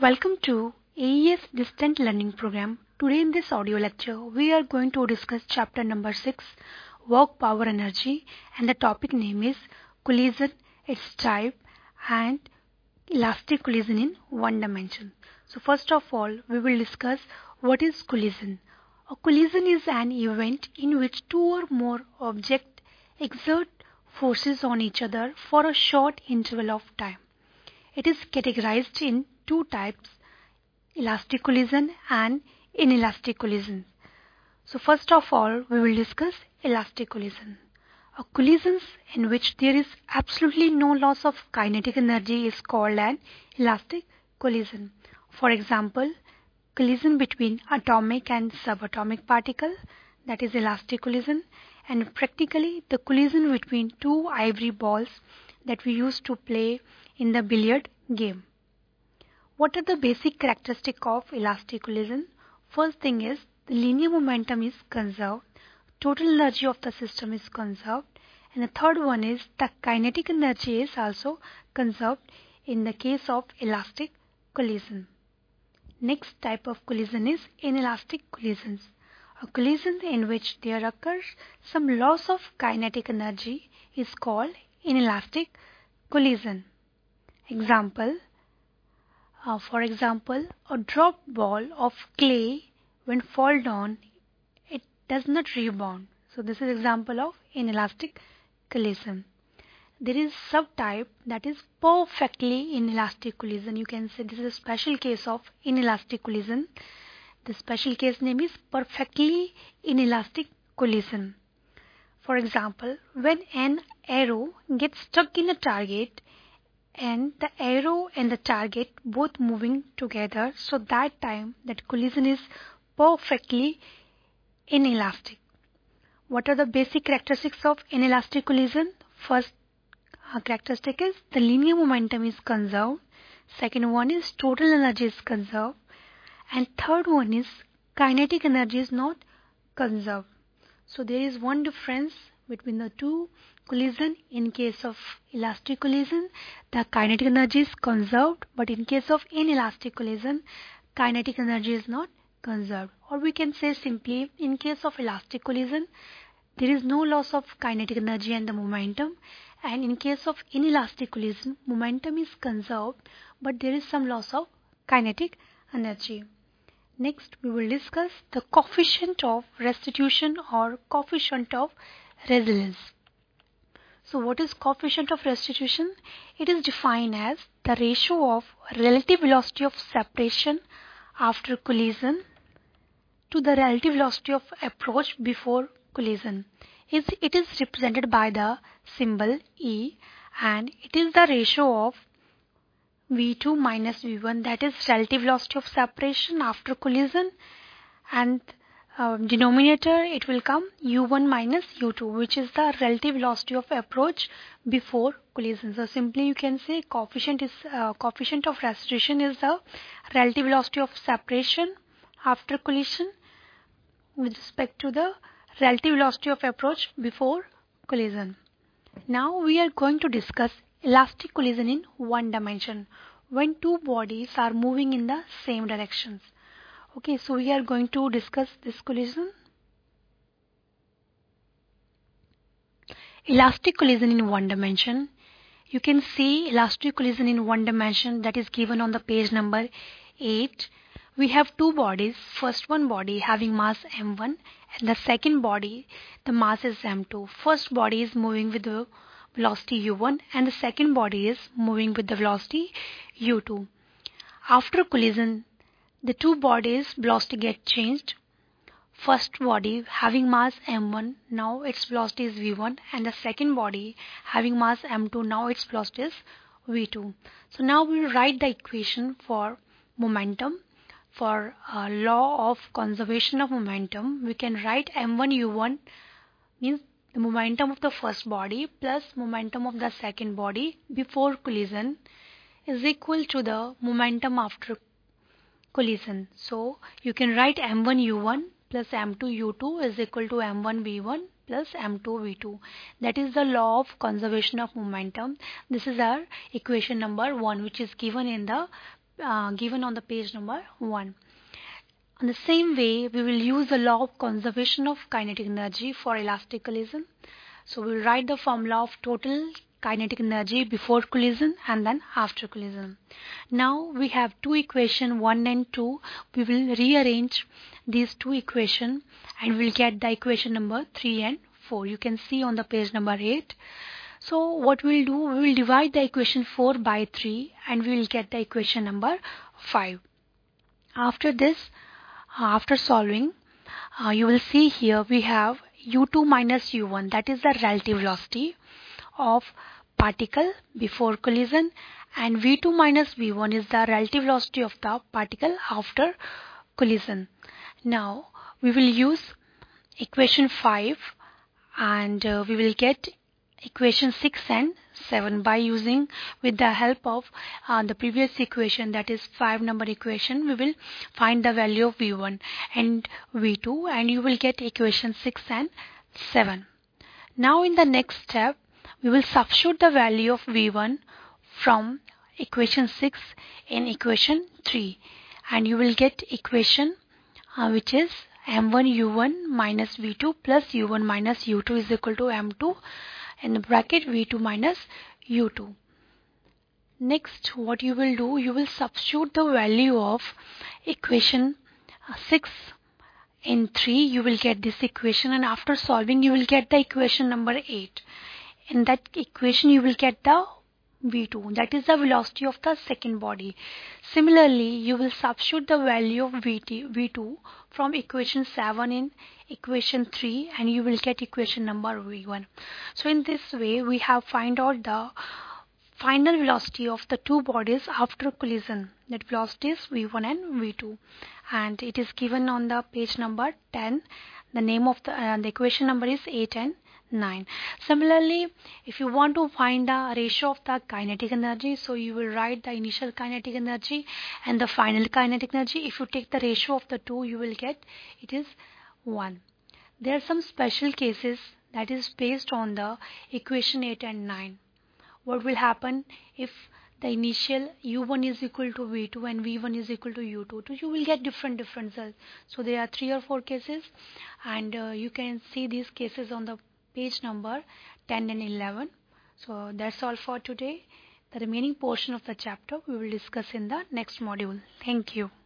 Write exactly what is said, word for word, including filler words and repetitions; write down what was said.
Welcome to A E S Distant Learning Program. Today in this audio lecture, we are going to discuss chapter number six, Work Power Energy, and the topic name is Collision, its type, and elastic collision in one dimension. So first of all, we will discuss what is collision. A collision is an event in which two or more objects exert forces on each other for a short interval of time. It is categorized in two types, elastic collision and inelastic collision. So first of all, we will discuss elastic collision. A collision in which there is absolutely no loss of kinetic energy is called an elastic collision. For example, collision between atomic and subatomic particle, that is elastic collision, and practically the collision between two ivory balls that we used to play in the billiard game. What are the basic characteristics of elastic collision? First thing is the linear momentum is conserved, total energy of the system is conserved, and the third one is the kinetic energy is also conserved in the case of elastic collision. Next type of collision is inelastic collisions. A collision in which there occurs some loss of kinetic energy is called inelastic collision. Example, uh, for example, a dropped ball of clay when fall down, it does not rebound. So this is example of inelastic collision. There is subtype that is perfectly inelastic collision. You can say this is a special case of inelastic collision. The special case name is perfectly inelastic collision. For example, when an arrow gets stuck in a target and the arrow and the target both moving together, so that time that collision is perfectly inelastic. What are the basic characteristics of inelastic collision? First uh, characteristic is the linear momentum is conserved. Second one is total energy is conserved. And third one is kinetic energy is not conserved. So there is one difference between the two collision. In case of elastic collision, the kinetic energy is conserved, but in case of inelastic collision, kinetic energy is not conserved. Or we can say simply, in case of elastic collision, there is no loss of kinetic energy and the momentum, and in case of inelastic collision, momentum is conserved, but there is some loss of kinetic energy. Next, we will discuss the coefficient of restitution or coefficient of resilience. So what is coefficient of restitution? It is defined as the ratio of relative velocity of separation after collision to the relative velocity of approach before collision. It is represented by the symbol E, and it is the ratio of V two minus V one, that is relative velocity of separation after collision, and uh, denominator it will come U one minus U two, which is the relative velocity of approach before collision. So simply you can say coefficient is uh, coefficient of restitution is the relative velocity of separation after collision with respect to the relative velocity of approach before collision. Now we are going to discuss elastic collision in one dimension, when two bodies are moving in the same directions. Okay, so we are going to discuss this collision. Elastic collision in one dimension. You can see elastic collision in one dimension, that is given on the page number eight. We have two bodies. First one body having mass m one, and the second body, the mass is m two. First body is moving with the velocity u one, and the second body is moving with the velocity u two. After collision, the two bodies' velocity get changed. First body having mass m one, now its velocity is v one, and the second body having mass m two, now its velocity is v two. So now we will write the equation for momentum. For uh, law of conservation of momentum, we can write m one u one means the momentum of the first body plus momentum of the second body before collision is equal to the momentum after collision. So you can write m one u one plus m two u two is equal to m one v one plus m two v two. That is the law of conservation of momentum. This is our equation number one, which is given in the uh, given on the page number one. In the same way, we will use the law of conservation of kinetic energy for elastic collision. So we will write the formula of total kinetic energy before collision and then after collision. Now we have two equations, one and two. We will rearrange these two equations and we will get the equation number three and four. You can see on the page number eight. So what we will do, we will divide the equation four by three and we will get the equation number five. After this, after solving, uh, you will see here we have u two minus u one, that is the relative velocity of particle before collision, and v two minus v one is the relative velocity of the particle after collision. Now we will use equation five and uh, we will get equation six and seven by using with the help of uh, the previous equation, that is five number equation. We will find the value of v one and v two and you will get equation six and seven. Now in the next step we will substitute the value of v one from equation six in equation three and you will get equation uh, which is m one u one minus v two plus u one minus u two is equal to m two in the bracket v two minus u two. Next, what you will do, you will substitute the value of equation six in three. You will get this equation and after solving you will get the equation number eight. In that equation you will get the v two, that is the velocity of the second body. Similarly, you will substitute the value of v two from equation seven in equation three and you will get equation number v one. So in this way we have find out the final velocity of the two bodies after collision. That velocity is v one and v two and it is given on the page number ten. The name of the, uh, the equation number is eight and nine. Similarly, if you want to find the ratio of the kinetic energy, so you will write the initial kinetic energy and the final kinetic energy. If you take the ratio of the two, you will get it is one. There are some special cases that is based on the equation eight and nine. What will happen if the initial u one is equal to v two and v one is equal to u two? So you will get different different results. So there are three or four cases and uh, you can see these cases on the page number ten and eleven. So that's all for today. The remaining portion of the chapter we will discuss in the next module. Thank you.